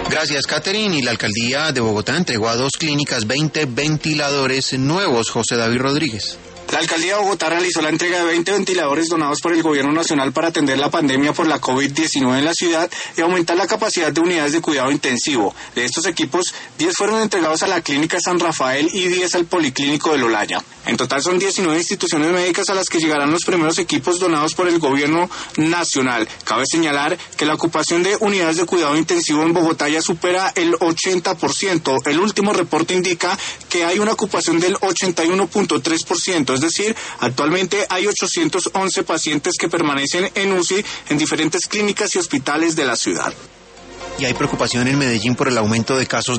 Gracias, Catherine. Y la alcaldía de Bogotá entregó a 2 clínicas 20 ventiladores nuevos. José David Rodríguez. La alcaldía de Bogotá realizó la entrega de 20 ventiladores donados por el gobierno nacional para atender la pandemia por la COVID-19 en la ciudad y aumentar la capacidad de unidades de cuidado intensivo. De estos equipos, 10 fueron entregados a la Clínica San Rafael y 10 al Policlínico de Olaya. En total son 19 instituciones médicas a las que llegarán los primeros equipos donados por el gobierno nacional. Cabe señalar que la ocupación de unidades de cuidado intensivo en Bogotá ya supera el 80%. El último reporte indica que hay una ocupación del 81.3%. Es decir, actualmente hay 811 pacientes que permanecen en UCI en diferentes clínicas y hospitales de la ciudad. Y hay preocupación en Medellín por el aumento de casos